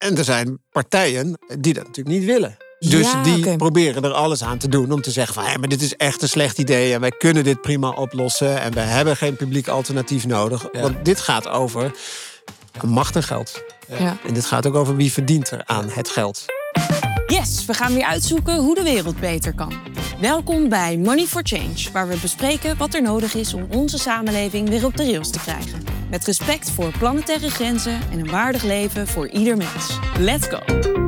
En er zijn partijen die dat natuurlijk niet willen. Dus proberen er alles aan te doen om te zeggen van... maar dit is echt een slecht idee en wij kunnen dit prima oplossen... en wij hebben geen publiek alternatief nodig. Ja. Want dit gaat over macht en geld. Ja. En dit gaat ook over wie verdient er aan het geld. Yes, we gaan weer uitzoeken hoe de wereld beter kan. Welkom bij Money for Change, waar we bespreken wat er nodig is... om onze samenleving weer op de rails te krijgen. Met respect voor planetaire grenzen en een waardig leven voor ieder mens. Let's go!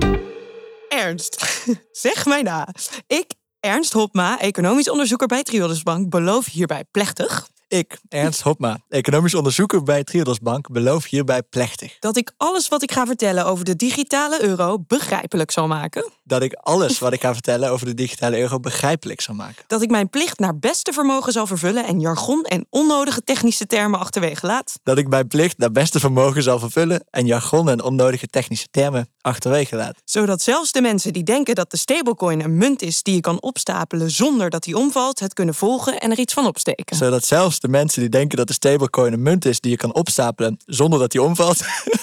Ernst, zeg mij na. Ik, Ernst Hopma, economisch onderzoeker bij Triodos Bank, beloof hierbij plechtig... Ik, Ernst Hopma, economisch onderzoeker bij Triodos Bank, beloof hierbij plechtig... dat ik alles wat ik ga vertellen over de digitale euro begrijpelijk zal maken. Dat ik alles wat ik ga vertellen over de digitale euro begrijpelijk zal maken. Dat ik mijn plicht naar beste vermogen zal vervullen en jargon en onnodige technische termen achterwege laat. Dat ik mijn plicht naar beste vermogen zal vervullen en jargon en onnodige technische termen achterwege laat. Zodat zelfs de mensen die denken dat de stablecoin een munt is die je kan opstapelen zonder dat die omvalt, het kunnen volgen en er iets van opsteken. Zodat zelfs de mensen die denken dat de stablecoin een munt is die je kan opstapelen zonder dat die omvalt,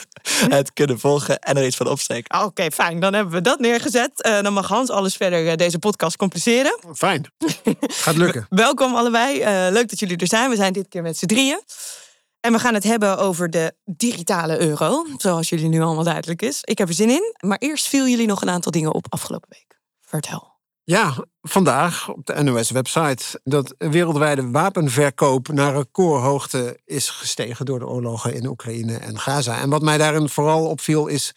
het kunnen volgen en er iets van opsteken. Oké, fijn. Dan hebben we dat neergezet. Dan mag Hans alles verder deze podcast compliceren. Fijn. Gaat lukken. Welkom allebei. Leuk dat jullie er zijn. We zijn dit keer met z'n drieën. En we gaan het hebben over de digitale euro. Zoals jullie nu allemaal duidelijk is. Ik heb er zin in. Maar eerst viel jullie nog een aantal dingen op afgelopen week. Vertel. Ja, vandaag op de NOS-website... dat wereldwijde wapenverkoop naar recordhoogte is gestegen... door de oorlogen in Oekraïne en Gaza. En wat mij daarin vooral opviel is...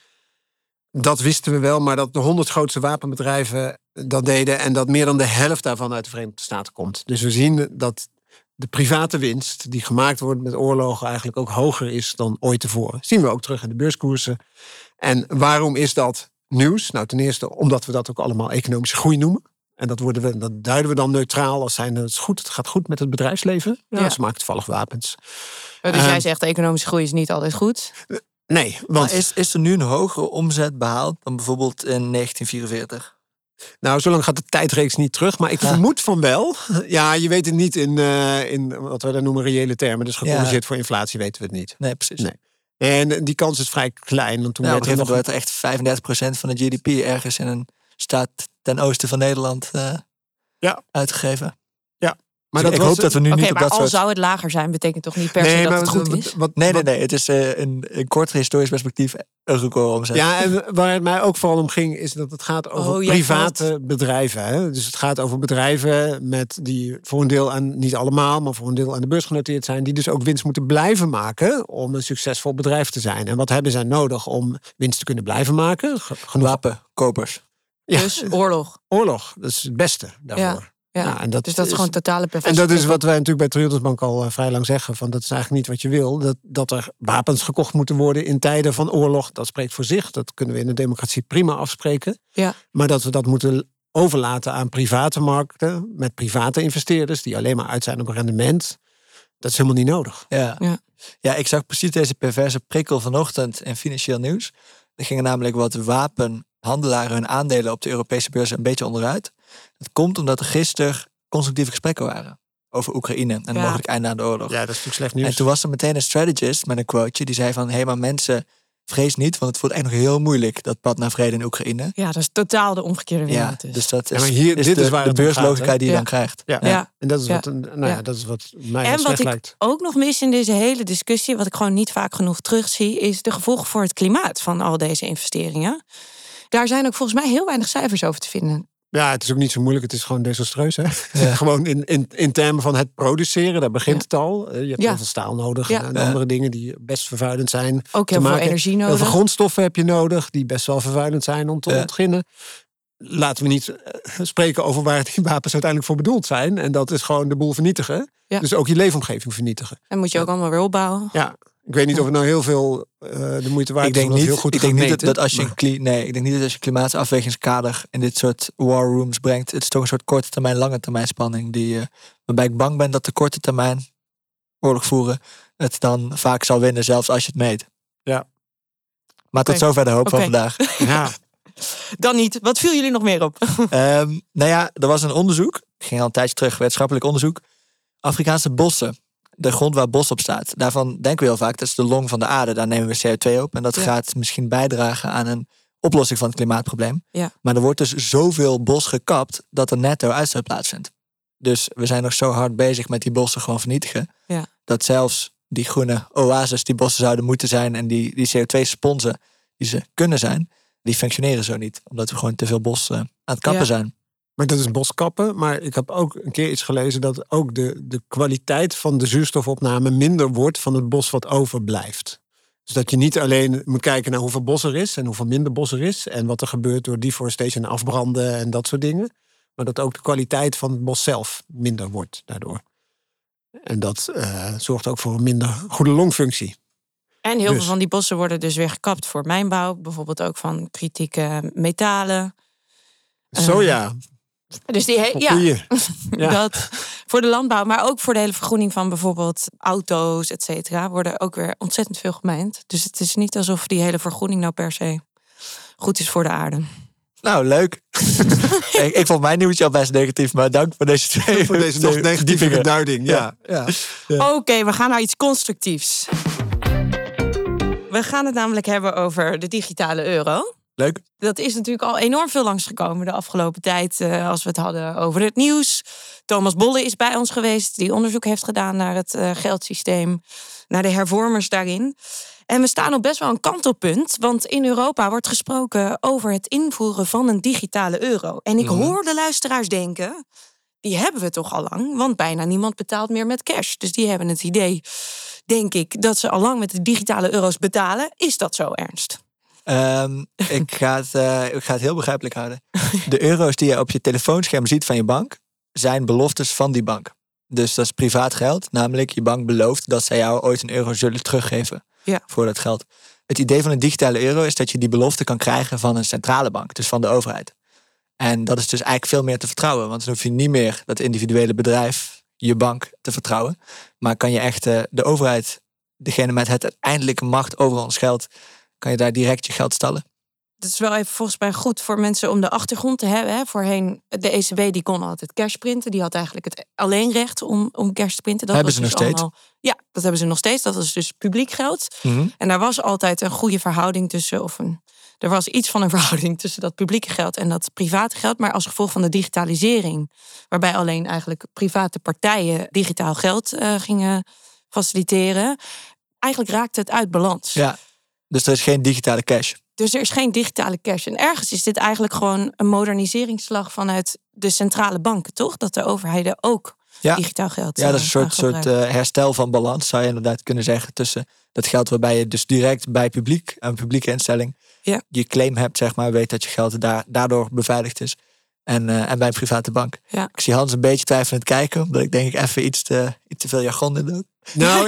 dat wisten we wel, maar dat de 100 grootste wapenbedrijven dat deden... en dat meer dan de helft daarvan uit de Verenigde Staten komt. Dus we zien dat de private winst die gemaakt wordt met oorlogen... eigenlijk ook hoger is dan ooit tevoren. Dat zien we ook terug in de beurskoersen. En waarom is dat nieuws? Nou, ten eerste omdat we dat ook allemaal economische groei noemen. En dat duiden we dan neutraal als zijn het gaat goed met het bedrijfsleven. Ja. Ze maken toevallig wapens. Dus jij zegt economische groei is niet altijd goed? Nee, want... Maar is er nu een hogere omzet behaald dan bijvoorbeeld in 1944? Nou, zo lang gaat de tijdreeks niet terug, maar ik vermoed van wel. Ja, je weet het niet in wat we dan noemen reële termen. Dus gecorrigeerd voor inflatie weten we het niet. Nee, precies. Nee. En die kans is vrij klein. Want toen werd er echt 35% van de GDP ergens in een staat ten oosten van Nederland uitgegeven. Ja. Maar dus ik hoop dat we nu niet op dat soort... al zou het lager zijn, betekent toch niet per se dat het goed is? Nee. Het is in kort historisch perspectief een record omzet. Ja, en waar het mij ook vooral om ging, is dat het gaat over private bedrijven. Hè? Dus het gaat over bedrijven die voor een deel niet allemaal, maar voor een deel aan de beurs genoteerd zijn, die dus ook winst moeten blijven maken om een succesvol bedrijf te zijn. En wat hebben zij nodig om winst te kunnen blijven maken? Wapenkopers. Ja. Dus oorlog. Oorlog, dat is het beste daarvoor. Ja, en dus dat is gewoon totale perfectie. En dat is wat wij natuurlijk bij Triodos Bank al vrij lang zeggen. Van dat is eigenlijk niet wat je wil. Dat er wapens gekocht moeten worden in tijden van oorlog. Dat spreekt voor zich. Dat kunnen we in de democratie prima afspreken. Ja. Maar dat we dat moeten overlaten aan private markten. Met private investeerders die alleen maar uit zijn op rendement. Dat is helemaal niet nodig. Ja, ik zag precies deze perverse prikkel vanochtend in Financieel Nieuws. Er gingen namelijk wat wapenhandelaren hun aandelen op de Europese beurs een beetje onderuit. Dat komt omdat er gisteren constructieve gesprekken waren over Oekraïne en mogelijk einde aan de oorlog. Ja, dat is natuurlijk slecht nieuws. En toen was er meteen een strategist met een quoteje die zei van, maar mensen, vrees niet, want het voelt echt nog heel moeilijk, dat pad naar vrede in Oekraïne. Ja, dat is totaal de omgekeerde wereld. Ja, dus dat is, maar dit is waar de beurslogica die je dan krijgt. Ja. En dat is dat is wat mij heel slecht lijkt. En wat ik ook nog mis in deze hele discussie, wat ik gewoon niet vaak genoeg terugzie, is de gevolgen voor het klimaat van al deze investeringen. Daar zijn ook volgens mij heel weinig cijfers over te vinden. Ja, het is ook niet zo moeilijk. Het is gewoon desastreus. Hè? Ja. Gewoon in termen van het produceren, daar begint het al. Je hebt heel veel staal nodig en andere dingen die best vervuilend zijn. Ook heel veel energie nodig. Heel veel grondstoffen heb je nodig die best wel vervuilend zijn om te ontginnen. Laten we niet spreken over waar die wapens uiteindelijk voor bedoeld zijn. En dat is gewoon de boel vernietigen. Ja. Dus ook je leefomgeving vernietigen. En moet je ook allemaal weer opbouwen. Ja. Ik weet niet of het nou heel veel de moeite waard is om dat heel goed te gaan meten. Ik denk niet dat als je klimaatafwegingskader in dit soort war rooms brengt, het is toch een soort korte termijn, lange termijn spanning waarbij ik bang ben dat de korte termijn oorlog voeren het dan vaak zal winnen, zelfs als je het meet. Ja. Maar tot zover de hoop van vandaag. Ja. Dan niet. Wat viel jullie nog meer op? Er was een onderzoek. Ik ging al een tijdje terug, wetenschappelijk onderzoek. Afrikaanse bossen de grond waar bos op staat. Daarvan denken we heel vaak, dat is de long van de aarde. Daar nemen we CO2 op. En dat gaat misschien bijdragen aan een oplossing van het klimaatprobleem. Ja. Maar er wordt dus zoveel bos gekapt dat er netto uitstoot plaatsvindt. Dus we zijn nog zo hard bezig met die bossen gewoon vernietigen. Ja. Dat zelfs die groene oases die bossen zouden moeten zijn en die CO2-sponsen die ze kunnen zijn, die functioneren zo niet. Omdat we gewoon te veel bos aan het kappen zijn. Maar dat is boskappen. Maar ik heb ook een keer iets gelezen dat ook de kwaliteit van de zuurstofopname minder wordt van het bos wat overblijft. Dus dat je niet alleen moet kijken naar hoeveel bos er is en hoeveel minder bos er is. En wat er gebeurt door deforestation en afbranden en dat soort dingen. Maar dat ook de kwaliteit van het bos zelf minder wordt daardoor. En dat zorgt ook voor een minder goede longfunctie. En heel veel van die bossen worden dus weer gekapt voor mijnbouw. Bijvoorbeeld ook van kritieke metalen. Soja. Dus dat voor de landbouw, maar ook voor de hele vergroening van bijvoorbeeld auto's, et cetera, worden ook weer ontzettend veel gemijnd. Dus het is niet alsof die hele vergroening nou per se goed is voor de aarde. Nou, leuk. Ik vond mijn nieuwtje al best negatief, maar dank voor deze twee. Voor deze nog negatieve duiding. Ja. Oké, we gaan naar iets constructiefs. We gaan het namelijk hebben over de digitale euro. Leuk. Dat is natuurlijk al enorm veel langsgekomen de afgelopen tijd. Als we het hadden over het nieuws. Thomas Bolle is bij ons geweest. Die onderzoek heeft gedaan naar het geldsysteem. Naar de hervormers daarin. En we staan op best wel een kantelpunt. Want in Europa wordt gesproken over het invoeren van een digitale euro. En ik hoor de luisteraars denken, die hebben we toch al lang. Want bijna niemand betaalt meer met cash. Dus die hebben het idee, denk ik, dat ze al lang met de digitale euro's betalen. Is dat zo, Ernst? Ik ga het heel begrijpelijk houden. De euro's die je op je telefoonscherm ziet van je bank zijn beloftes van die bank. Dus dat is privaat geld. Namelijk, je bank belooft dat zij jou ooit een euro zullen teruggeven voor dat geld. Het idee van een digitale euro is dat je die belofte kan krijgen van een centrale bank. Dus van de overheid. En dat is dus eigenlijk veel meer te vertrouwen. Want dan hoef je niet meer dat individuele bedrijf, je bank, te vertrouwen. Maar kan je echt de overheid, degene met het uiteindelijke macht over ons geld, kan je daar direct je geld stallen. Het is wel even volgens mij goed voor mensen om de achtergrond te hebben. Hè. Voorheen, de ECB die kon altijd cash printen. Die had eigenlijk het alleenrecht om cash te printen. Dat hebben ze dus nog steeds? Ja, dat hebben ze nog steeds. Dat is dus publiek geld. En daar was altijd een goede verhouding tussen. Er was iets van een verhouding tussen dat publieke geld en dat private geld. Maar als gevolg van de digitalisering, waarbij alleen eigenlijk private partijen digitaal geld gingen faciliteren, eigenlijk raakte het uit balans. Ja, dus er is geen digitale cash. Dus er is geen digitale cash. En ergens is dit eigenlijk gewoon een moderniseringsslag vanuit de centrale banken, toch? Dat de overheden ook digitaal geld dat is een soort herstel van balans, zou je inderdaad kunnen zeggen, tussen dat geld waarbij je dus direct bij een publieke instelling je claim hebt, zeg maar, weet dat je geld daardoor beveiligd is. En bij een private bank. Ja. Ik zie Hans een beetje twijfelend kijken, omdat ik denk ik even iets te veel jargon in doe. Nou,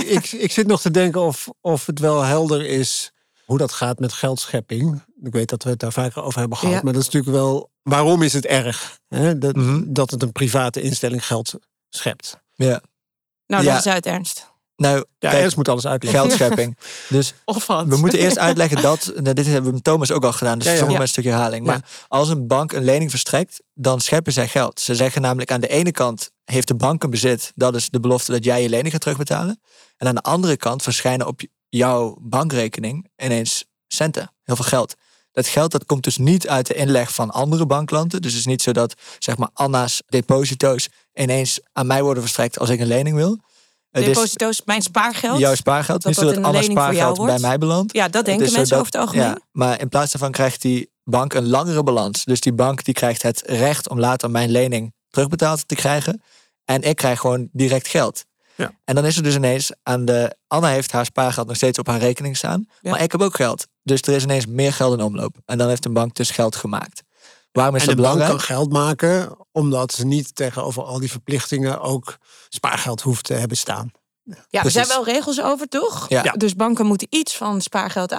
ik zit nog te denken of het wel helder is hoe dat gaat met geldschepping. Ik weet dat we het daar vaker over hebben gehad. Maar dat is natuurlijk wel, waarom is het erg? Hè? Dat het een private instelling geld schept. Ja. Nou, dat is uit, Ernst. Nou, kijk, Ernst moet alles uitleggen. Geldschepping. Dus we moeten eerst uitleggen dat, dit hebben we met Thomas ook al gedaan, dus soms met een stukje herhaling. Maar als een bank een lening verstrekt, dan scheppen zij geld. Ze zeggen namelijk aan de ene kant heeft de bank een bezit, dat is de belofte dat jij je lening gaat terugbetalen. En aan de andere kant verschijnen op jouw bankrekening ineens centen, heel veel geld. Dat geld dat komt dus niet uit de inleg van andere bankklanten. Dus het is niet zo dat, zeg maar, Anna's deposito's ineens aan mij worden verstrekt als ik een lening wil. Deposito's, mijn spaargeld. Jouw spaargeld. Niet zo dat Anna's spaargeld bij mij belandt. Ja, dat denken mensen over het algemeen. Ja, maar in plaats daarvan krijgt die bank een langere balans. Dus die bank die krijgt het recht om later mijn lening terugbetaald te krijgen. En ik krijg gewoon direct geld. Ja. En dan is er dus ineens Anna heeft haar spaargeld nog steeds op haar rekening staan. Ja. Maar ik heb ook geld. Dus er is ineens meer geld in omloop. En dan heeft een bank dus geld gemaakt. Waarom is dat belangrijk? Bank kan geld maken omdat ze niet tegenover al die verplichtingen ook spaargeld hoeft te hebben staan. Ja, er zijn wel regels over, toch? Ja. Dus banken moeten iets van spaargeld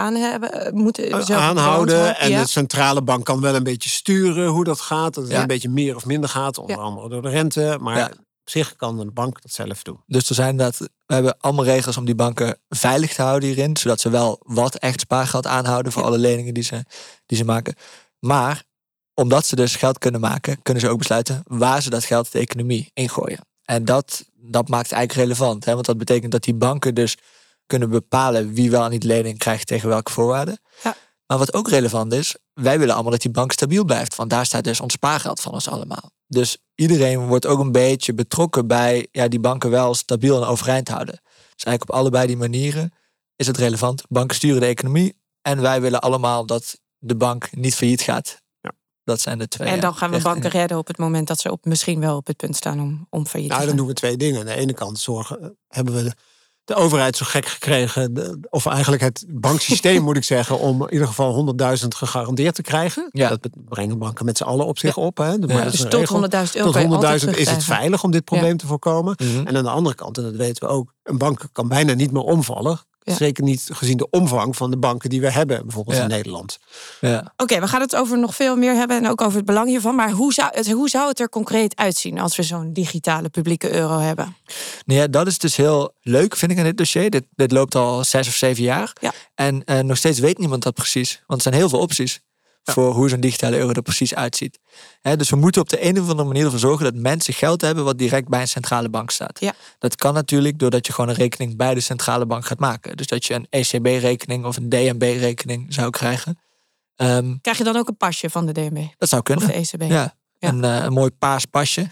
aanhouden. En de centrale bank kan wel een beetje sturen hoe dat gaat. Dat het een beetje meer of minder gaat. Onder andere door de rente. Maar op zich kan een bank dat zelf doen. Dus we hebben allemaal regels om die banken veilig te houden hierin. Zodat ze wel wat echt spaargeld aanhouden voor alle leningen die ze maken. Maar omdat ze dus geld kunnen maken, kunnen ze ook besluiten waar ze dat geld de economie ingooien. En dat dat maakt het eigenlijk relevant. Hè? Want dat betekent dat die banken dus kunnen bepalen wie wel en niet lening krijgt tegen welke voorwaarden. Ja. Maar wat ook relevant is, wij willen allemaal dat die bank stabiel blijft. Want daar staat dus ons spaargeld van ons allemaal. Dus iedereen wordt ook een beetje betrokken bij die banken wel stabiel en overeind houden. Dus eigenlijk op allebei die manieren is het relevant. Banken sturen de economie en wij willen allemaal dat de bank niet failliet gaat. Ja. Dat zijn de twee. En dan gaan we banken redden op het moment dat ze misschien wel op het punt staan om failliet te gaan. Dan doen we 2 dingen. Aan de ene kant hebben we de overheid zo gek gekregen, of eigenlijk het banksysteem moet ik zeggen, om in ieder geval 100.000 gegarandeerd te krijgen. Ja. Dat brengen banken met z'n allen op zich op. Hè. Maar dus tot 100.000 euro. Tot 100.000 is het veilig om dit probleem te voorkomen. Mm-hmm. En aan de andere kant, en dat weten we ook, een bank kan bijna niet meer omvallen. Ja. Zeker niet gezien de omvang van de banken die we hebben, bijvoorbeeld in Nederland. Ja. Oké, we gaan het over nog veel meer hebben en ook over het belang hiervan. Maar hoe zou het er concreet uitzien als we zo'n digitale publieke euro hebben? Nou ja, dat is dus heel leuk, vind ik, aan dit dossier. Dit loopt al 6 of 7 jaar. Ja. En nog steeds weet niemand dat precies. Want er zijn heel veel opties voor hoe zo'n digitale euro er precies uitziet. Dus we moeten op de een of andere manier ervoor zorgen dat mensen geld hebben wat direct bij een centrale bank staat. Ja. Dat kan natuurlijk doordat je gewoon een rekening bij de centrale bank gaat maken. Dus dat je een ECB-rekening of een DNB-rekening zou krijgen. Krijg je dan ook een pasje van de DNB? Dat zou kunnen. Of de ECB? Ja. Een mooi paars pasje.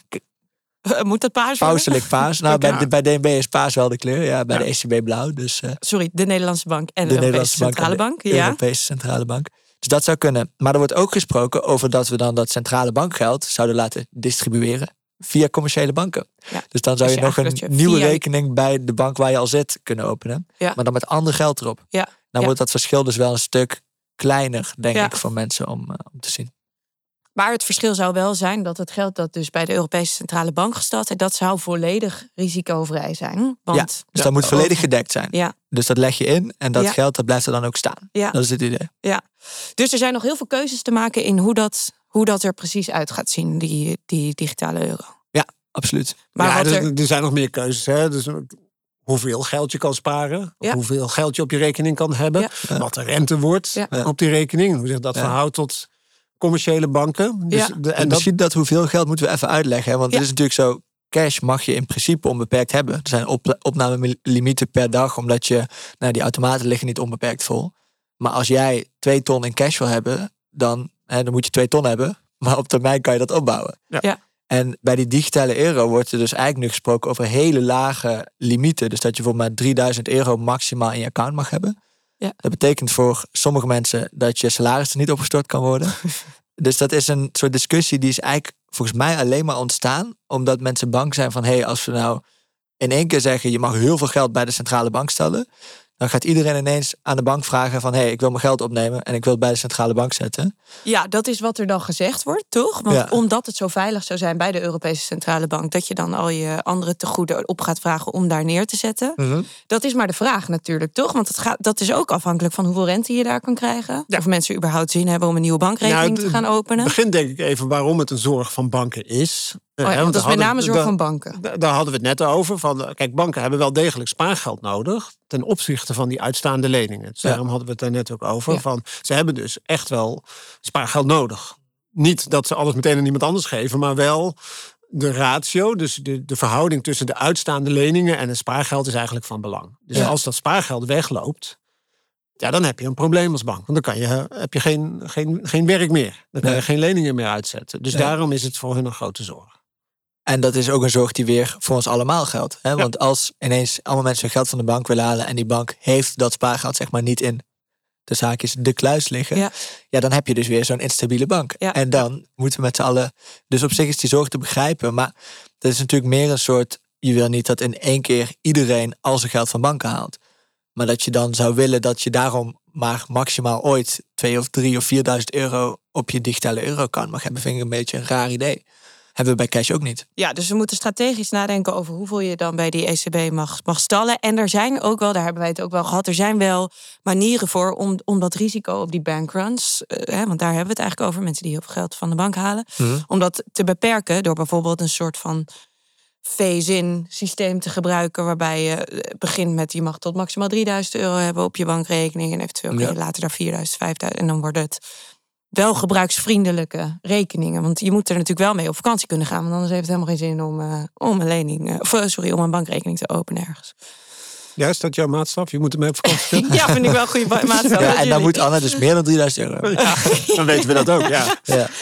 Moet dat paars worden? Pauselijk paars. Nou, bij DNB is paars wel de kleur. Ja, bij de ECB blauw. Dus, sorry, de Nederlandse bank en de Europese Centrale Bank. De Europese Centrale Bank. Dus dat zou kunnen. Maar er wordt ook gesproken over dat we dan dat centrale bankgeld zouden laten distribueren via commerciële banken. Ja. Dus dan zou je nog een nieuwe rekening bij de bank waar je al zit kunnen openen. Ja. Maar dan met ander geld erop. Ja. Dan wordt dat verschil dus wel een stuk kleiner, denk ik, voor mensen om te zien. Maar het verschil zou wel zijn dat het geld dat dus bij de Europese Centrale Bank gestald is, dat zou volledig risicovrij zijn. Want dus dat moet volledig gedekt zijn. Ja. Dus dat leg je in en dat geld dat blijft er dan ook staan. Ja. Dat is het idee. Ja. Dus er zijn nog heel veel keuzes te maken in hoe dat er precies uit gaat zien, die digitale euro. Ja, absoluut. Maar er zijn nog meer keuzes. Hè? Dus hoeveel geld je kan sparen. Of hoeveel geld je op je rekening kan hebben. Ja. Wat de rente wordt op die rekening. Hoe zich dat verhoudt tot commerciële banken. Dus misschien dat hoeveel geld moeten we even uitleggen. Hè? Want het is natuurlijk zo, cash mag je in principe onbeperkt hebben. Er zijn opnamelimieten per dag, omdat die automaten liggen niet onbeperkt vol. Maar als jij 2 ton in cash wil hebben, dan moet je 2 ton hebben. Maar op termijn kan je dat opbouwen. Ja. En bij die digitale euro wordt er dus eigenlijk nu gesproken over hele lage limieten. Dus dat je bijvoorbeeld maar €3000 maximaal in je account mag hebben. Ja. Dat betekent voor sommige mensen dat je salaris er niet opgestort kan worden. Dus dat is een soort discussie die is eigenlijk volgens mij alleen maar ontstaan omdat mensen bang zijn van als we nou in één keer zeggen je mag heel veel geld bij de centrale bank stellen, dan gaat iedereen ineens aan de bank vragen van ik wil mijn geld opnemen en ik wil het bij de centrale bank zetten. Ja, dat is wat er dan gezegd wordt, toch? Want omdat het zo veilig zou zijn bij de Europese Centrale Bank, dat je dan al je andere tegoeden op gaat vragen om daar neer te zetten. Mm-hmm. Dat is maar de vraag natuurlijk, toch? Want dat is ook afhankelijk van hoeveel rente je daar kan krijgen. Ja. Of mensen überhaupt zin hebben om een nieuwe bankrekening te gaan openen. Begin denk ik even waarom het een zorg van banken is. Want dat is met name zorg van banken. Daar hadden we het net over. Kijk, banken hebben wel degelijk spaargeld nodig ten opzichte van die uitstaande leningen. Dus daarom hadden we het daar net ook over. Ja. Ze hebben dus echt wel spaargeld nodig. Niet dat ze alles meteen aan iemand anders geven, maar wel de ratio, dus de verhouding tussen de uitstaande leningen en het spaargeld is eigenlijk van belang. Dus als dat spaargeld wegloopt, dan heb je een probleem als bank. Want dan heb je geen werk meer. Dan kan je geen leningen meer uitzetten. Dus daarom is het voor hun een grote zorg. En dat is ook een zorg die weer voor ons allemaal geldt. Hè? Want als ineens allemaal mensen hun geld van de bank willen halen en die bank heeft dat spaargeld zeg maar niet in de zaakjes de kluis liggen, dan heb je dus weer zo'n instabiele bank. Ja. En dan moeten we met z'n allen. Dus op zich is die zorg te begrijpen, maar dat is natuurlijk meer een soort. Je wil niet dat in één keer iedereen al zijn geld van banken haalt. Maar dat je dan zou willen dat je daarom maar maximaal ooit 2 of 3 of 4000 euro op je digitale euro-account mag hebben. Vind ik een beetje een raar idee. Hebben we bij cash ook niet. Ja, dus we moeten strategisch nadenken over hoeveel je dan bij die ECB mag stallen. En er zijn ook wel, daar hebben wij het ook wel gehad, er zijn wel manieren voor om dat risico op die bankruns, want daar hebben we het eigenlijk over, mensen die heel veel geld van de bank halen, om dat te beperken door bijvoorbeeld een soort van phase-in systeem te gebruiken, waarbij je begint met je mag tot maximaal €3000 hebben op je bankrekening en eventueel kun je later daar 4000, 5000 en dan wordt het wel gebruiksvriendelijke rekeningen. Want je moet er natuurlijk wel mee op vakantie kunnen gaan. Want anders heeft het helemaal geen zin om een bankrekening te openen ergens. Ja, is dat jouw maatstaf? Je moet ermee op vakantie gaan? Ja, vind ik wel een goede maatstaf. Ja, en dan moet Anne dus meer dan €3000. Ja, dan weten we dat ook, ja.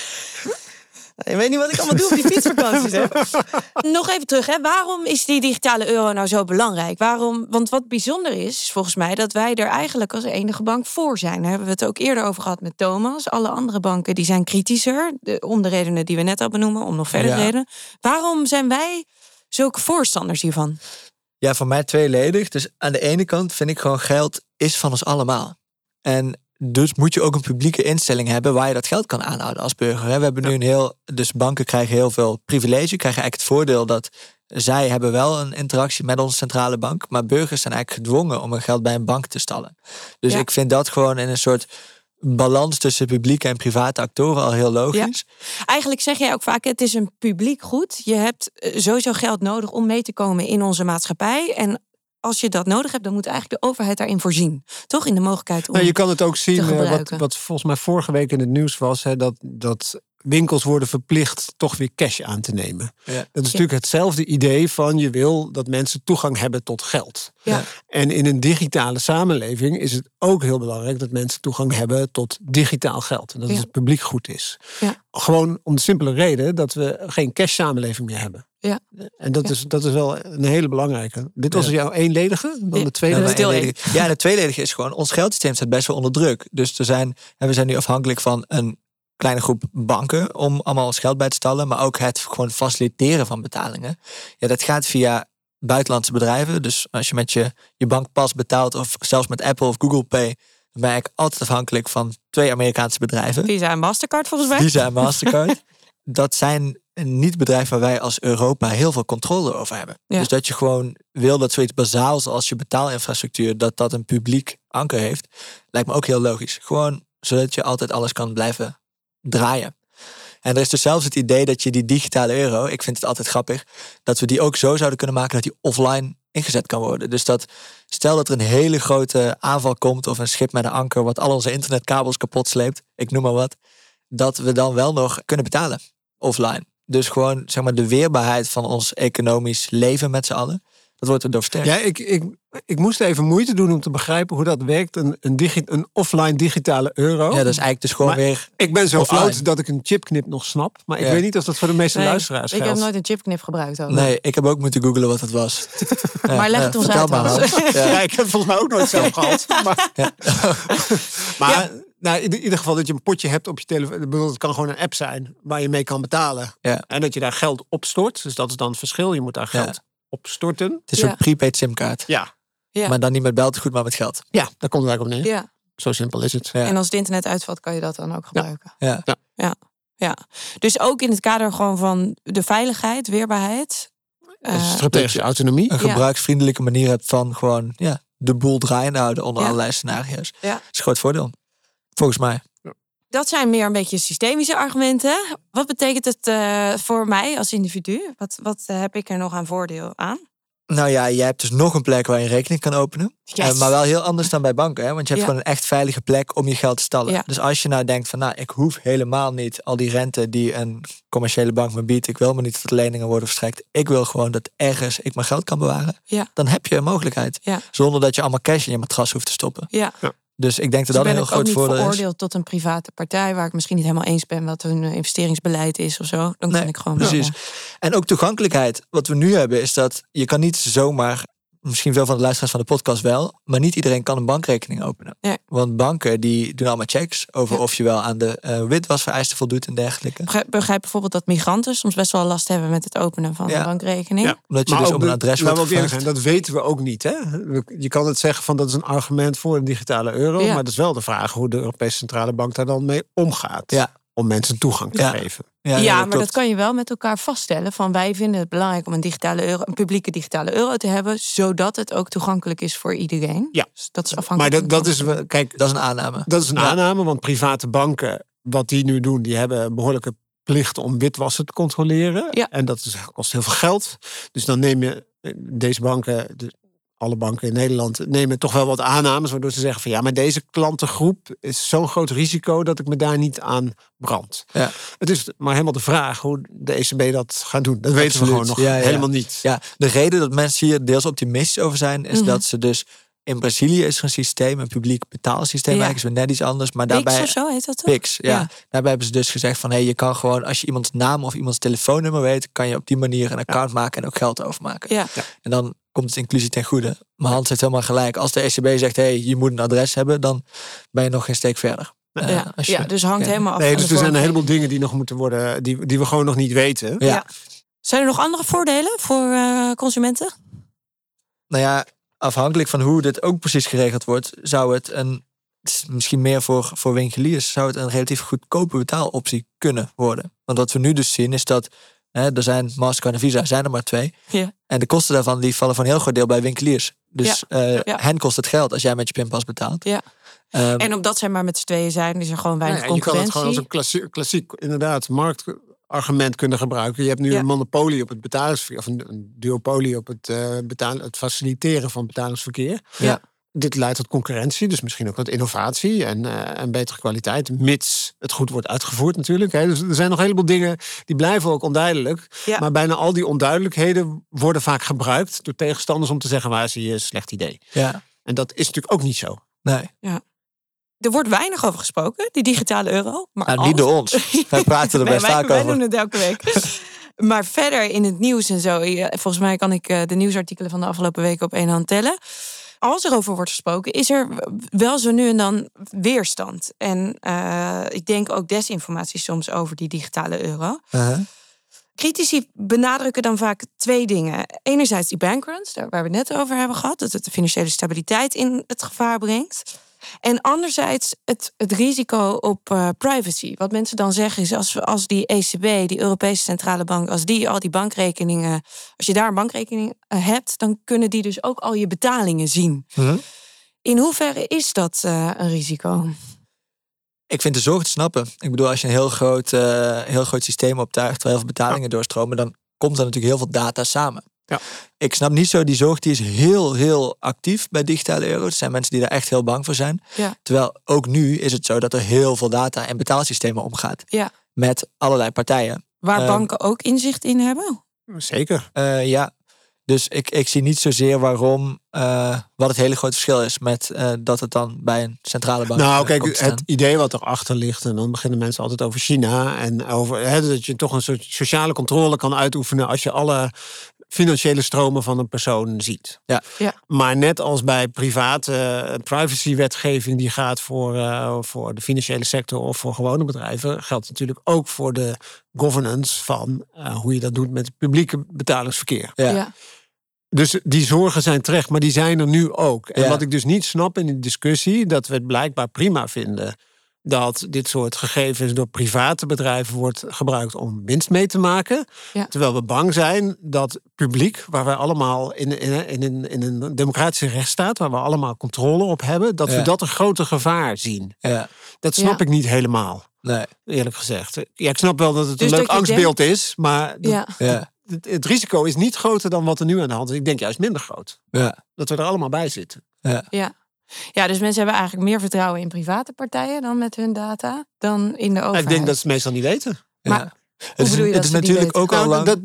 Je weet niet wat ik allemaal doe op die fietsvakanties. Hè? Nog even terug, hè? Waarom is die digitale euro nou zo belangrijk? Want wat bijzonder is volgens mij dat wij er eigenlijk als enige bank voor zijn. Daar hebben we het ook eerder over gehad met Thomas. Alle andere banken die zijn kritischer, om de redenen die we net al benoemen, om nog verder redenen. Waarom zijn wij zulke voorstanders hiervan? Ja, voor mij tweeledig. Dus aan de ene kant vind ik gewoon geld is van ons allemaal. En dus moet je ook een publieke instelling hebben waar je dat geld kan aanhouden als burger. We hebben nu dus banken krijgen heel veel privilege, krijgen eigenlijk het voordeel dat zij hebben wel een interactie met onze centrale bank, maar burgers zijn eigenlijk gedwongen om hun geld bij een bank te stallen. Dus ik vind dat gewoon in een soort balans tussen publieke en private actoren al heel logisch. Ja. Eigenlijk zeg jij ook vaak, het is een publiek goed. Je hebt sowieso geld nodig om mee te komen in onze maatschappij. En als je dat nodig hebt, dan moet eigenlijk de overheid daarin voorzien. Toch? In de mogelijkheid om je kan het ook zien, gebruiken. wat volgens mij vorige week in het nieuws was, hè, dat winkels worden verplicht toch weer cash aan te nemen. Ja. Dat is natuurlijk hetzelfde idee van je wil dat mensen toegang hebben tot geld. Ja. En in een digitale samenleving is het ook heel belangrijk dat mensen toegang hebben tot digitaal geld. En dat het publiek goed is. Ja. Gewoon om de simpele reden dat we geen cash samenleving meer hebben. Ja. En dat is wel een hele belangrijke. Dit was jouw eenledige, dan de tweede. Ja, de tweeledige is gewoon, ons geldsysteem staat best wel onder druk. Dus we zijn nu afhankelijk van een kleine groep banken om allemaal ons geld bij te stallen, maar ook het gewoon faciliteren van betalingen. Ja, dat gaat via buitenlandse bedrijven. Dus als je met je bankpas betaalt, of zelfs met Apple of Google Pay, dan ben je eigenlijk altijd afhankelijk van 2 Amerikaanse bedrijven. Visa en Mastercard volgens mij. Visa en Mastercard. Dat zijn niet bedrijven waar wij als Europa heel veel controle over hebben. Ja. Dus dat je gewoon wil dat zoiets bazaals als je betaalinfrastructuur, dat een publiek anker heeft, lijkt me ook heel logisch. Gewoon zodat je altijd alles kan blijven draaien. En er is dus zelfs het idee dat je die digitale euro, ik vind het altijd grappig, dat we die ook zo zouden kunnen maken dat die offline ingezet kan worden. Dus stel dat er een hele grote aanval komt of een schip met een anker wat al onze internetkabels kapot sleept, ik noem maar wat, dat we dan wel nog kunnen betalen offline. Dus gewoon zeg maar de weerbaarheid van ons economisch leven met z'n allen, dat wordt erdoor versterkt. Ja, ik moest even moeite doen om te begrijpen hoe dat werkt. Een offline digitale euro. Ja, dat is eigenlijk dus gewoon weer ik ben zo offline. oud dat ik een chipknip nog snap. Maar ik weet niet of dat voor de meeste luisteraars geldt. Ik heb nooit een chipknip gebruikt. Ook. Nee, ik heb ook moeten googlen wat het was. Maar leg het ons uit. Ja, ik heb het volgens mij ook nooit zelf gehad. Maar nou, in ieder geval dat je een potje hebt op je telefoon. Het kan gewoon een app zijn waar je mee kan betalen. Ja. En dat je daar geld op stort. Dus dat is dan het verschil. Je moet daar geld op storten. Het is een soort prepaid simkaart. Ja. Maar dan niet met beltegoed, maar met geld. Ja, daar komt het eigenlijk op neer. Ja. Zo simpel is het. Ja. En als het internet uitvalt, kan je dat dan ook gebruiken. Ja. Dus ook in het kader gewoon van de veiligheid, weerbaarheid. Strategische autonomie. Een gebruiksvriendelijke manier hebt van gewoon de boel draaiende houden onder allerlei scenario's. Ja. Dat is een groot voordeel. Volgens mij. Dat zijn meer een beetje systemische argumenten. Wat betekent het voor mij als individu? Wat heb ik er nog aan voordeel aan? Nou ja, jij hebt dus nog een plek waar je een rekening kan openen. Yes. Maar wel heel anders dan bij banken. Hè? Want je hebt gewoon een echt veilige plek om je geld te stallen. Ja. Dus als je nou denkt van, ik hoef helemaal niet al die rente die een commerciële bank me biedt. Ik wil maar niet dat leningen worden verstrekt. Ik wil gewoon dat ergens ik mijn geld kan bewaren. Ja. Dan heb je een mogelijkheid. Ja. Zonder dat je allemaal cash in je matras hoeft te stoppen. Ja. Dus ik denk dat dat een heel groot voordeel is. Ik ben ook niet veroordeeld tot een private partij waar ik misschien niet helemaal eens ben wat hun investeringsbeleid is of zo. Dan kan ik gewoon precies. En ook toegankelijkheid. Wat we nu hebben is dat je kan niet zomaar, misschien veel van de luisteraars van de podcast wel, maar niet iedereen kan een bankrekening openen. Ja. Want banken die doen allemaal checks over of je wel aan de witwasvereisten voldoet en dergelijke. Begrijp bijvoorbeeld dat migranten soms best wel last hebben met het openen van een bankrekening. Ja, omdat je maar dus op een adres wordt gevraagd. Dat weten we ook niet. Hè? Je kan het zeggen van dat is een argument voor een digitale euro, maar dat is wel de vraag hoe de Europese Centrale Bank daar dan mee omgaat. Ja. Om mensen toegang te geven. Ja, maar dat kan je wel met elkaar vaststellen. Van wij vinden het belangrijk om een publieke digitale euro te hebben, zodat het ook toegankelijk is voor iedereen. Ja. Dus dat is afhankelijk. Maar dat is een aanname. Dat is een aanname, want private banken, wat die nu doen, die hebben een behoorlijke plicht om witwassen te controleren. Ja. En dat kost heel veel geld. Dus dan neem je deze banken alle banken in Nederland nemen toch wel wat aannames, waardoor ze zeggen van ja, maar deze klantengroep is zo'n groot risico dat ik me daar niet aan brand. Ja. Het is maar helemaal de vraag hoe de ECB dat gaat doen. Dat weten we gewoon nog helemaal niet. Ja, de reden dat mensen hier deels optimistisch over zijn, is dat ze dus in Brazilië is er een systeem, een publiek betaalsysteem, eigenlijk is weer net iets anders, maar daarbij Pix of zo heet dat toch? Pix, ja. Daarbij hebben ze dus gezegd van je kan gewoon, als je iemands naam of iemands telefoonnummer weet, kan je op die manier een account maken en ook geld overmaken. Ja. En dan komt het inclusie ten goede. Maar Hans heeft helemaal gelijk. Als de ECB zegt, je moet een adres hebben, dan ben je nog geen steek verder. Dus hangt helemaal af. Nee, dus er zijn een heleboel dingen die nog moeten worden, die we gewoon nog niet weten. Ja. Zijn er nog andere voordelen voor consumenten? Nou ja, afhankelijk van hoe dit ook precies geregeld wordt, zou het misschien meer voor winkeliers, zou het een relatief goedkope betaaloptie kunnen worden. Want wat we nu dus zien is dat er zijn Mastercard en Visa, zijn er maar 2. Ja. En de kosten daarvan die vallen voor een heel groot deel bij winkeliers. Dus hen kost het geld als jij met je pinpas betaalt. Ja. En omdat zij maar met z'n tweeën zijn, is er gewoon weinig concurrentie. Je kan het gewoon als een klassiek inderdaad marktargument kunnen gebruiken. Je hebt nu een monopolie op het betalingsverkeer, of een duopolie op het faciliteren van betalingsverkeer. Ja. Dit leidt tot concurrentie, dus misschien ook wat innovatie en betere kwaliteit, mits het goed wordt uitgevoerd natuurlijk. Dus er zijn nog een heleboel dingen die blijven ook onduidelijk. Ja. Maar bijna al die onduidelijkheden worden vaak gebruikt door tegenstanders om te zeggen, waar zie je een slecht idee. Ja. En dat is natuurlijk ook niet zo. Nee. Ja. Er wordt weinig over gesproken, die digitale euro. Maar niet door ons. Wij praten er best vaak over. Wij doen het elke week. Maar verder in het nieuws en zo, volgens mij kan ik de nieuwsartikelen van de afgelopen weken op één hand tellen. Als er over wordt gesproken, is er wel zo nu en dan weerstand. En ik denk ook desinformatie soms over die digitale euro. Uh-huh. Critici benadrukken dan vaak 2 dingen. Enerzijds die bankruns, waar we het net over hebben gehad, dat het de financiële stabiliteit in het gevaar brengt. En anderzijds het risico op privacy. Wat mensen dan zeggen is, als die ECB, die Europese Centrale Bank, als die al die bankrekeningen, als je daar een bankrekening hebt, dan kunnen die dus ook al je betalingen zien. Uh-huh. In hoeverre is dat een risico? Ik vind de zorg te snappen. Ik bedoel, als je een heel groot systeem optuigt, waar heel veel betalingen doorstromen, dan komt er natuurlijk heel veel data samen. Ja. Ik snap niet zo, die zorg die is heel, heel actief bij digitale euro. Er zijn mensen die daar echt heel bang voor zijn. Ja. Terwijl ook nu is het zo dat er heel veel data en betaalsystemen omgaat. Ja. Met allerlei partijen. Waar banken ook inzicht in hebben? Zeker. Ja. Dus ik zie niet zozeer waarom, wat het hele grote verschil is met dat het dan bij een centrale bank Nou, kijk, het idee wat erachter ligt, en dan beginnen mensen altijd over China en over dat je toch een soort sociale controle kan uitoefenen als je alle financiële stromen van een persoon ziet. Ja. Ja. Maar net als bij private privacywetgeving die gaat voor de financiële sector of voor gewone bedrijven, geldt natuurlijk ook voor de governance van hoe je dat doet met het publieke betalingsverkeer. Ja. Ja. Dus die zorgen zijn terecht, maar die zijn er nu ook. En wat ik dus niet snap in de discussie, dat we het blijkbaar prima vinden dat dit soort gegevens door private bedrijven wordt gebruikt om winst mee te maken. Ja. Terwijl we bang zijn dat publiek, waar wij allemaal in een democratische rechtsstaat, waar we allemaal controle op hebben, dat we dat een groter gevaar zien. Ja. Dat snap ik niet helemaal, eerlijk gezegd. Ja, ik snap wel dat het dus een leuk angstbeeld is, maar het risico is niet groter dan wat er nu aan de hand is. Ik denk juist minder groot. Ja. Dat we er allemaal bij zitten. Ja, dus mensen hebben eigenlijk meer vertrouwen in private partijen dan met hun data dan in de overheid. Ik denk dat ze het meestal niet weten. Maar het is natuurlijk ook al lang.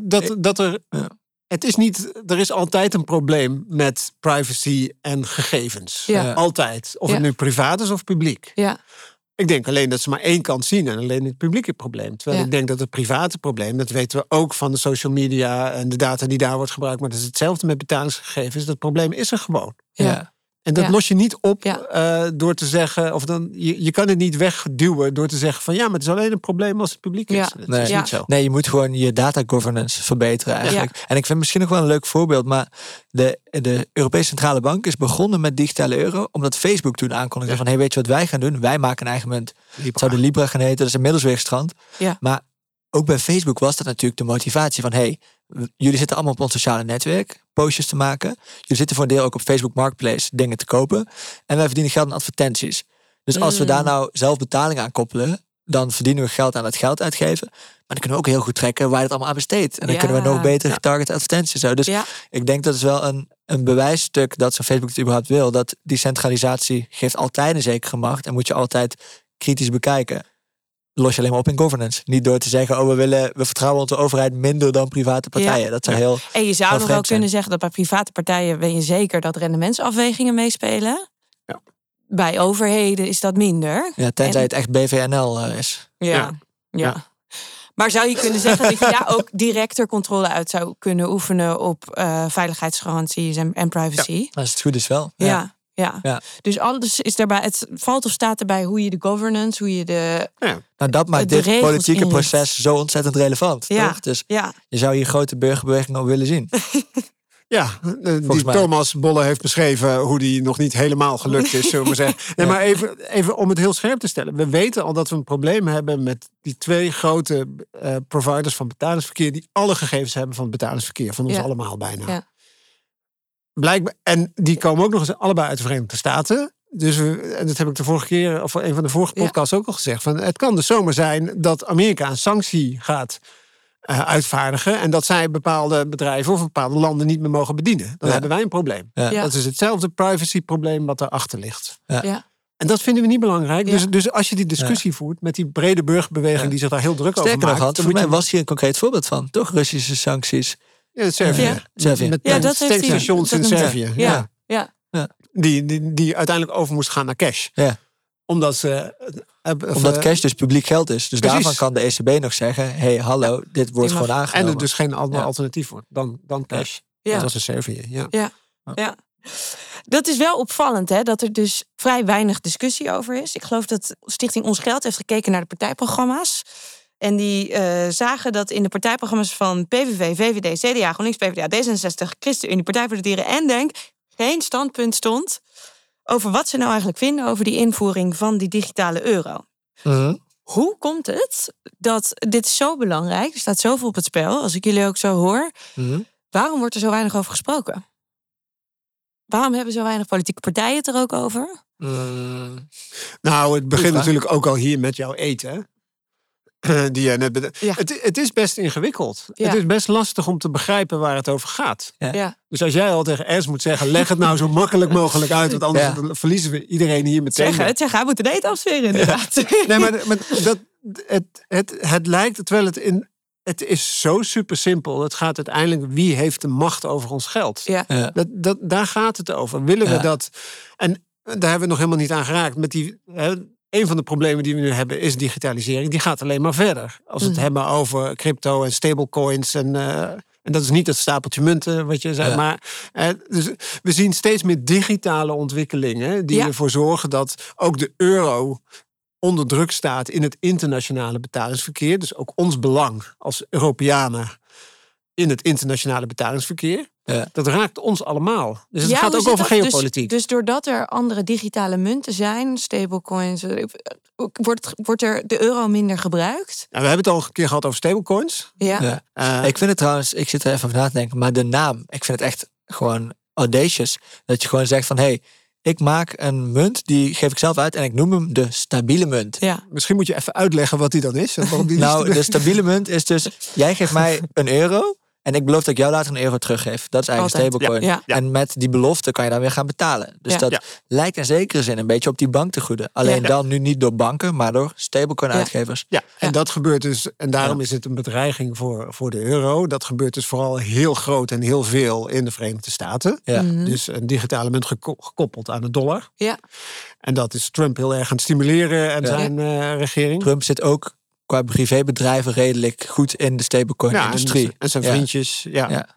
Het is niet. Er is altijd een probleem met privacy en gegevens. Ja. Altijd. Of het nu privaat is of publiek. Ja. Ik denk alleen dat ze maar één kant zien en alleen het publieke probleem. Terwijl ik denk dat het private probleem, dat weten we ook van de social media en de data die daar wordt gebruikt, maar dat is hetzelfde met betalingsgegevens. Dat probleem is er gewoon. Ja. En dat los je niet op door te zeggen, of dan je kan het niet wegduwen door te zeggen van maar het is alleen een probleem als het publiek is. Ja. Dat is niet zo. Nee, je moet gewoon je data governance verbeteren eigenlijk. Ja. En ik vind misschien nog wel een leuk voorbeeld, maar de Europese Centrale Bank is begonnen met digitale euro, omdat Facebook toen aankondigde van weet je wat wij gaan doen? Wij maken een eigen munt. Het zou de Libra gaan heten, dat is inmiddels weer gestrand. Ja. Maar ook bij Facebook was dat natuurlijk de motivatie van jullie zitten allemaal op ons sociale netwerk postjes te maken. Jullie zitten voor een deel ook op Facebook Marketplace dingen te kopen. En wij verdienen geld aan advertenties. Dus als we daar nou zelf betaling aan koppelen, dan verdienen we geld aan het geld uitgeven. Maar dan kunnen we ook heel goed trekken waar je het allemaal aan besteedt. En dan kunnen we nog beter getarget advertenties houden. Dus ik denk dat het wel een bewijsstuk dat zo'n Facebook het überhaupt wil. Dat die centralisatie geeft altijd een zekere macht. En moet je altijd kritisch bekijken. Los je alleen maar op in governance. Niet door te zeggen, we vertrouwen onze overheid minder dan private partijen. Ja. Dat zou heel. En je zou nog wel kunnen zeggen dat bij private partijen weet je zeker dat rendementsafwegingen meespelen. Ja. Bij overheden is dat minder. Ja, tenzij het echt BVNL is. Ja. Maar zou je kunnen zeggen dat je ook directer controle uit zou kunnen oefenen op veiligheidsgaranties en privacy? Ja, als het goed is wel. Ja. Dus alles is daarbij. Het valt of staat erbij hoe je de governance, hoe je de. Ja. Nou, dat maakt dit politieke proces zo ontzettend relevant. Toch? Dus je zou hier grote burgerbewegingen op willen zien. Ja, die Thomas Bolle heeft beschreven hoe die nog niet helemaal gelukt is, zullen we maar zeggen. Nee, maar even om het heel scherp te stellen. We weten al dat we een probleem hebben met die 2 grote providers van betalingsverkeer die alle gegevens hebben van het betalingsverkeer, van ons allemaal bijna. Ja. Blijkbaar, en die komen ook nog eens allebei uit de Verenigde Staten. Dus en dat heb ik de vorige keer, of een van de vorige podcasts ook al gezegd. Van, het kan dus zomaar zijn dat Amerika een sanctie gaat uitvaardigen. En dat zij bepaalde bedrijven of bepaalde landen niet meer mogen bedienen. Dan hebben wij een probleem. Ja. Dat is hetzelfde privacy-probleem wat daarachter ligt. Ja. En dat vinden we niet belangrijk. Ja. Dus als je die discussie voert met die brede burgerbeweging die zich daar heel druk over maakt. Hans, voor mij was hier een concreet voorbeeld van. Toch Russische sancties. Ja, Servië. Met steekstations in Servië. Ja. Die uiteindelijk over moest gaan naar cash. Ja. Omdat cash dus publiek geld is. Dus daarvan kan de ECB nog zeggen, hey, hallo, dit wordt gewoon aangenomen. En er dus geen ander alternatief wordt dan cash. Ja. Dat was in Servië. Ja. Dat is wel opvallend, hè, dat er dus vrij weinig discussie over is. Ik geloof dat Stichting Ons Geld heeft gekeken naar de partijprogramma's. En die zagen dat in de partijprogramma's van PVV, VVD, CDA, GroenLinks, PvdA, D66, ChristenUnie, Partij voor de Dieren en Denk geen standpunt stond over wat ze nou eigenlijk vinden over die invoering van die digitale euro. Hoe komt het dat dit zo belangrijk, er staat zoveel op het spel, als ik jullie ook zo hoor. Waarom wordt er zo weinig over gesproken? Waarom hebben zo weinig politieke partijen het er ook over? Nou, het begint natuurlijk ook al hier met jouw eten. Die je net het is best ingewikkeld. Ja. Het is best lastig om te begrijpen waar het over gaat. Ja. Dus als jij al tegen Ers moet zeggen, leg het nou zo makkelijk mogelijk uit, want anders verliezen we iedereen hier meteen. Zeg, hij moet de date afsferen inderdaad. Nee, maar het lijkt, terwijl het is zo super simpel. Het gaat uiteindelijk, wie heeft de macht over ons geld? Ja. Daar gaat het over. Willen we dat? En daar hebben we nog helemaal niet aan geraakt. Met die, een van de problemen die we nu hebben is digitalisering. Die gaat alleen maar verder. Als we het hebben over crypto en stablecoins. En dat is niet het stapeltje munten wat je zei. Maar dus we zien steeds meer digitale ontwikkelingen die ervoor zorgen dat ook de euro onder druk staat in het internationale betalingsverkeer. Dus ook ons belang als Europeanen in het internationale betalingsverkeer. Ja. Dat raakt ons allemaal. Dus het gaat ook over geopolitiek. Dus doordat er andere digitale munten zijn, stablecoins, wordt er de euro minder gebruikt? Nou, we hebben het al een keer gehad over stablecoins. Ja. Ik vind het trouwens, ik zit er even over na te denken, maar de naam, ik vind het echt gewoon audacious. Dat je gewoon zegt van, hey, ik maak een munt, die geef ik zelf uit en ik noem hem de stabiele munt. Ja. Misschien moet je even uitleggen wat die dan is. De stabiele munt is dus, jij geeft mij €1 en ik beloof dat ik jou later €1 teruggeef. Dat is eigenlijk stablecoin. Ja. En met die belofte kan je dan weer gaan betalen. Dus dat lijkt in zekere zin een beetje op die banktegoeden. Alleen dan nu niet door banken, maar door stablecoin-uitgevers. Ja, en dat gebeurt dus, en daarom is het een bedreiging voor de euro. Dat gebeurt dus vooral heel groot en heel veel in de Verenigde Staten. Ja. Dus een digitale munt gekoppeld aan de dollar. Ja. En dat is Trump heel erg aan het stimuleren en zijn regering. Trump zit ook qua privébedrijven redelijk goed in de stablecoin-industrie. En zijn vriendjes. Ja.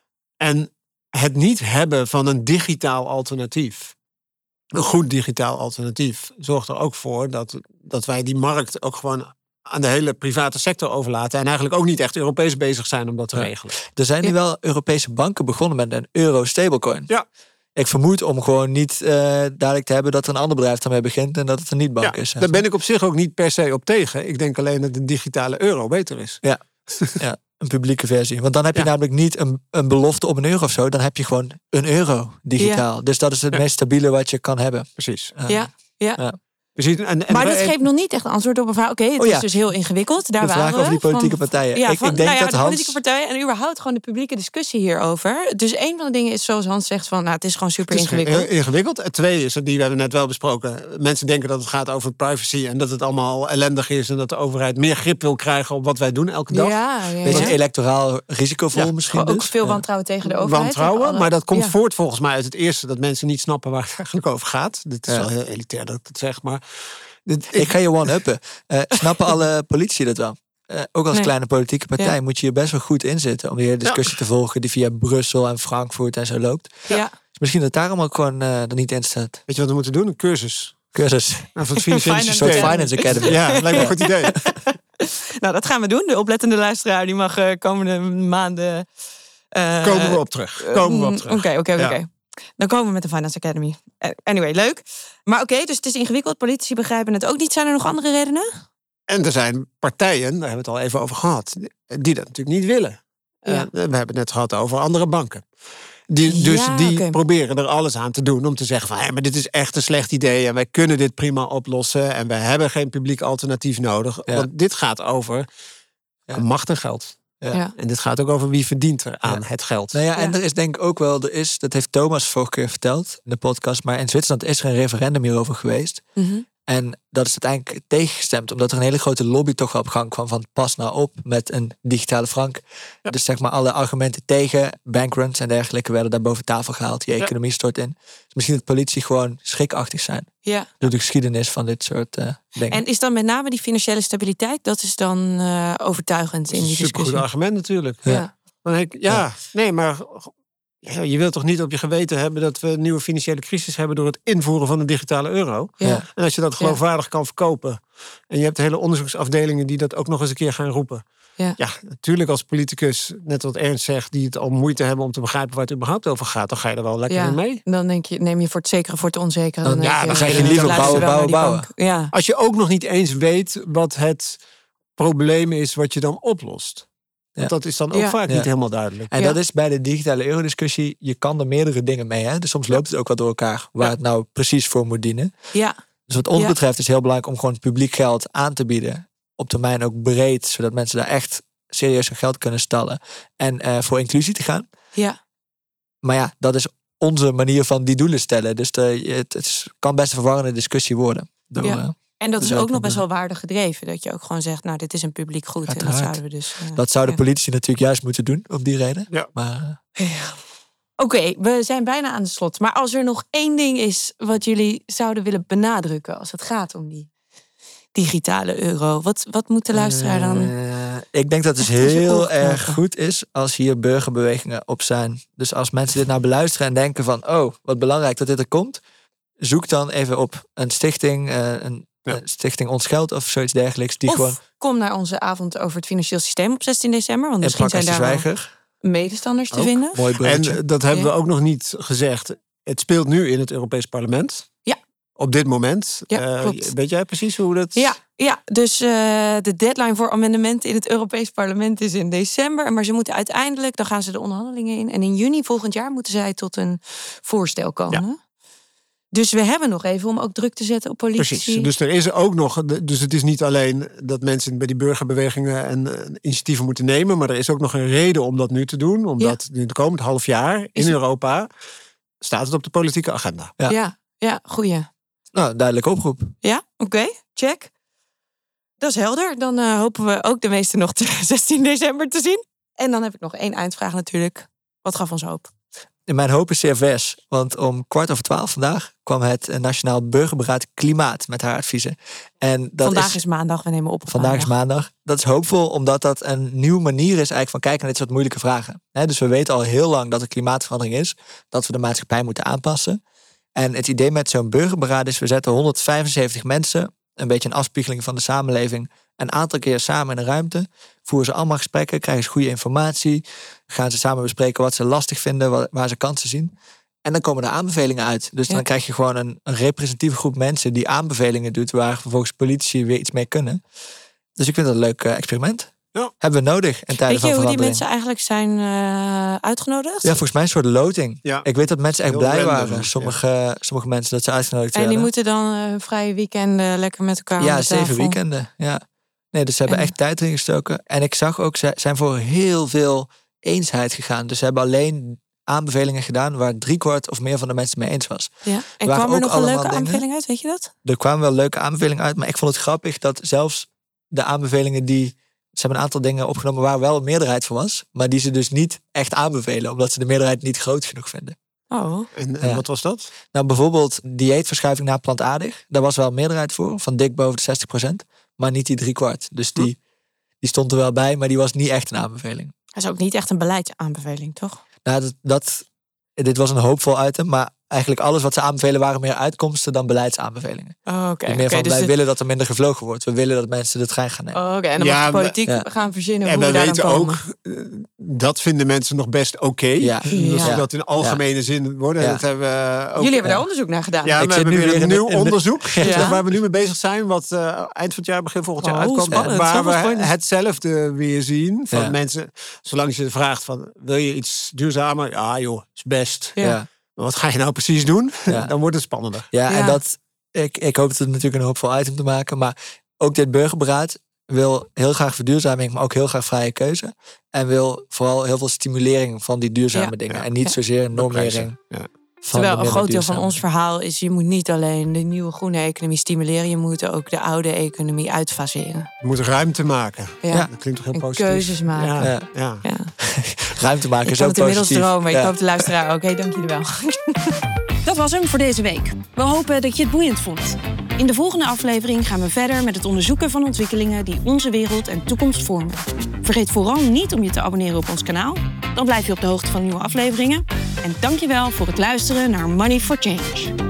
En het niet hebben van een digitaal alternatief, een goed digitaal alternatief, zorgt er ook voor dat wij die markt ook gewoon aan de hele private sector overlaten. En eigenlijk ook niet echt Europees bezig zijn om dat te regelen. Er zijn nu wel Europese banken begonnen met een euro-stablecoin. Ja. Ik vermoed om gewoon niet duidelijk te hebben dat er een ander bedrijf daarmee begint en dat het een niet-bank is. Daar ben ik op zich ook niet per se op tegen. Ik denk alleen dat een digitale euro beter is. Ja, een publieke versie. Want dan heb je namelijk niet een belofte op €1 of zo. Dan heb je gewoon €1 digitaal. Ja. Dus dat is het meest stabiele wat je kan hebben. Precies. Ja. Precies. Maar dat geeft nog niet echt antwoord op een vraag. Oké, het is dus heel ingewikkeld. Daar de vraag over die politieke partijen. Ja, ik denk dat de politieke partijen en überhaupt gewoon de publieke discussie hierover. Dus een van de dingen is, zoals Hans zegt, van het is gewoon super ingewikkeld. Heel ingewikkeld. Het tweede is, die we hebben net wel besproken. Mensen denken dat het gaat over privacy en dat het allemaal ellendig is en dat de overheid meer grip wil krijgen op wat wij doen elke dag. Beetje electoraal risicovol misschien. Ook veel wantrouwen tegen de overheid. Wantrouwen, maar dat komt voort volgens mij uit het eerste dat mensen niet snappen waar het eigenlijk over gaat. Dit is wel heel elitair dat ik het zeg, maar... Ik ga je one-uppen. Snappen alle politici dat wel? Ook als kleine politieke partij moet je hier best wel goed in zitten om die hele discussie te volgen die via Brussel en Frankfurt en zo loopt. Ja. Dus misschien dat daarom ook gewoon er niet in staat. Weet je wat we moeten doen? Een cursus. Nou, voor het financiële systeem. Een soort Finance Academy. Ja, dat lijkt me een goed idee. Nou, dat gaan we doen. De oplettende luisteraar die mag komende maanden... Komen we op terug. Oké. Dan komen we met de Finance Academy. Anyway, leuk. Maar oké, dus het is ingewikkeld. Politici begrijpen het ook niet. Zijn er nog andere redenen? En er zijn partijen, daar hebben we het al even over gehad, die dat natuurlijk niet willen. Ja. We hebben het net gehad over andere banken. Die proberen er alles aan te doen om te zeggen van... maar dit is echt een slecht idee en wij kunnen dit prima oplossen... en wij hebben geen publiek alternatief nodig. Ja. Want dit gaat over macht en geld. Ja. En dit gaat ook over wie verdient er aan het geld. Nou ja, en er is denk ik ook wel... dat heeft Thomas vorige keer verteld in de podcast... maar in Zwitserland is er een referendum hierover geweest... Mm-hmm. En dat is uiteindelijk tegengestemd, omdat er een hele grote lobby toch op gang kwam van pas nou op met een digitale frank. Ja. Dus zeg maar alle argumenten tegen bankruns en dergelijke werden daar boven tafel gehaald. Die economie stort in. Dus misschien dat politie gewoon schrikachtig zijn. Ja. Door de geschiedenis van dit soort dingen. En is dan met name die financiële stabiliteit, dat is dan overtuigend in die discussie? Supergoed argument natuurlijk. Ja. Nee, maar... Ja, je wilt toch niet op je geweten hebben dat we een nieuwe financiële crisis hebben door het invoeren van de digitale euro. Ja. En als je dat geloofwaardig kan verkopen. En je hebt hele onderzoeksafdelingen die dat ook nog eens een keer gaan roepen. Ja, natuurlijk als politicus, net wat Ernst zegt, die het al moeite hebben om te begrijpen waar het überhaupt over gaat, dan ga je er wel lekker in mee. Dan neem je voor het zekere voor het onzekere. Dan ga je liever bouwen. Ja. Als je ook nog niet eens weet wat het probleem is wat je dan oplost. Want dat is dan ook vaak niet helemaal duidelijk. En dat is bij de digitale euro-discussie, je kan er meerdere dingen mee. Hè? Dus soms loopt het ook wat door elkaar waar het nou precies voor moet dienen. Ja. Dus wat ons betreft is het heel belangrijk om gewoon publiek geld aan te bieden. Op termijn ook breed, zodat mensen daar echt serieus hun geld kunnen stallen. En voor inclusie te gaan. Ja. Maar ja, dat is onze manier van die doelen stellen. Dus het kan best een verwarrende discussie worden. En dat is ook nog best wel waardig gedreven. Dat je ook gewoon zegt, nou, dit is een publiek goed. Uiteraard. En dat zouden we dus... dat zouden politici natuurlijk juist moeten doen, op die reden. Ja. Maar... Oké, we zijn bijna aan de slot. Maar als er nog één ding is wat jullie zouden willen benadrukken als het gaat om die digitale euro, wat moet de luisteraar dan... Ik denk dat het heel erg goed is als hier burgerbewegingen op zijn. Dus als mensen dit nou beluisteren en denken van, oh, wat belangrijk dat dit er komt, zoek dan even op een stichting, Stichting Ons Geld of zoiets dergelijks. Die gewoon... kom naar onze avond over het financieel systeem op 16 december. Want misschien zijn daar medestanders te vinden. Mooi broodje. En dat hebben we ook nog niet gezegd. Het speelt nu in het Europees Parlement. Ja. Op dit moment. Ja, klopt. Weet jij precies hoe dat... Ja, dus de deadline voor amendementen in het Europees Parlement is in december. Maar ze moeten uiteindelijk, dan gaan ze de onderhandelingen in. En in juni volgend jaar moeten zij tot een voorstel komen. Ja. Dus we hebben nog even om ook druk te zetten op politici. Precies, dus er is ook nog... Dus het is niet alleen dat mensen bij die burgerbewegingen en initiatieven moeten nemen, maar er is ook nog een reden om dat nu te doen. Omdat in het komend half jaar in Europa staat het op de politieke agenda. Ja, goeie. Nou, duidelijke oproep. Ja, oké, check. Dat is helder. Dan hopen we ook de meeste nog 16 december te zien. En dan heb ik nog één eindvraag natuurlijk. Wat gaf ons hoop? Mijn hoop is zeer vers, want om 11:15 vandaag kwam het Nationaal Burgerberaad Klimaat met haar adviezen. En dat vandaag is maandag, we nemen op. Vandaag is maandag. Dat is hoopvol, omdat dat een nieuwe manier is eigenlijk van kijken naar dit soort moeilijke vragen. Dus we weten al heel lang dat er klimaatverandering is, dat we de maatschappij moeten aanpassen. En het idee met zo'n burgerberaad is, we zetten 175 mensen, een beetje een afspiegeling van de samenleving, een aantal keer samen in een ruimte, voeren ze allemaal gesprekken, krijgen ze goede informatie, gaan ze samen bespreken wat ze lastig vinden, waar ze kansen zien. En dan komen er aanbevelingen uit. Dus dan krijg je gewoon een representatieve groep mensen die aanbevelingen doet, waar vervolgens politici weer iets mee kunnen. Dus ik vind dat een leuk experiment. hebben we nodig in tijden Weet van je hoe die verandering. mensen eigenlijk zijn uitgenodigd? Ja, volgens mij een soort loting. Ja. Ik weet dat mensen echt Heel blij random, waren. Sommige mensen dat ze uitgenodigd En die werden. moeten dan hun vrije weekenden lekker met elkaar aan Ja, de 7 tafel. weekenden. Ja. Nee, dus ze hebben En- echt tijd erin gestoken. En ik zag ook, ze zijn voor heel veel eensheid gegaan. Dus ze hebben alleen aanbevelingen gedaan waar 3/4 of meer van de mensen mee eens was. Ja. En waren kwam er ook nog een allemaal leuke dingen. aanbeveling uit, weet je dat? Er kwamen wel leuke aanbevelingen uit, maar ik vond het grappig dat zelfs de aanbevelingen ze hebben een aantal dingen opgenomen waar wel een meerderheid voor was, maar die ze dus niet echt aanbevelen, omdat ze de meerderheid niet groot genoeg vinden. Oh. En wat was dat? Nou, bijvoorbeeld dieetverschuiving naar plantaardig. Daar was wel een meerderheid voor, van dik boven de 60%. Maar niet die 3/4. Dus die stond er wel bij, maar die was niet echt een aanbeveling. Dat is ook niet echt een beleidsaanbeveling, toch? Nou, dit was een hoopvol item, maar eigenlijk alles wat ze aanbevelen waren meer uitkomsten dan beleidsaanbevelingen. Oh, oké. Dus meer van, Dus wij willen dat er minder gevlogen wordt. We willen dat mensen de trein gaan nemen. Oh, oké. En dan Ja, mag de politiek ja. gaan verzinnen En hoe we we daar weten dan komen. ook, dat vinden mensen nog best oké. Ja. Dus Ja. dat in algemene zin worden. Ja. Dat hebben we ook. Jullie hebben daar onderzoek naar gedaan. Ja, Ik we zit hebben nu weer weer een in nieuw de- in de- onderzoek. Ja. Waar we nu mee bezig zijn. Wat eind van het jaar, begin volgend jaar Oh, uitkomt. spannend. Waar Zoveel we spannend. hetzelfde weer zien. Van Ja. mensen, zolang je vraagt van, wil je iets duurzamer? Ja joh, is best. Ja. Ja. Maar wat ga je nou precies doen? Ja. Dan wordt het spannender. Ja, Ja. en dat, ik hoop het natuurlijk een hoopvol item te maken. Maar ook dit burgerberaad wil heel graag verduurzaming, maar ook heel graag vrije keuze. En wil vooral heel veel stimulering van die duurzame Ja. dingen. Ja. En niet Ja. zozeer normering. Ja. Van Terwijl de een minder groot deel van duurzame. ons verhaal is, je moet niet alleen de nieuwe groene economie stimuleren, je moet ook de oude economie uitfaseren. Je moet ruimte maken. Ja. Ja. Dat klinkt toch heel En positief? keuzes maken. Ja. Ja. Ja. Ja. Ruimte maken Ik is kan ook het inmiddels positief. dromen. Ja. Ik hoop de luisteraar ook. Dank jullie wel. Dat was hem voor deze week. We hopen dat je het boeiend vond. In de volgende aflevering gaan we verder met het onderzoeken van ontwikkelingen die onze wereld en toekomst vormen. Vergeet vooral niet om je te abonneren op ons kanaal. Dan blijf je op de hoogte van nieuwe afleveringen. En dankjewel voor het luisteren naar Money for Change.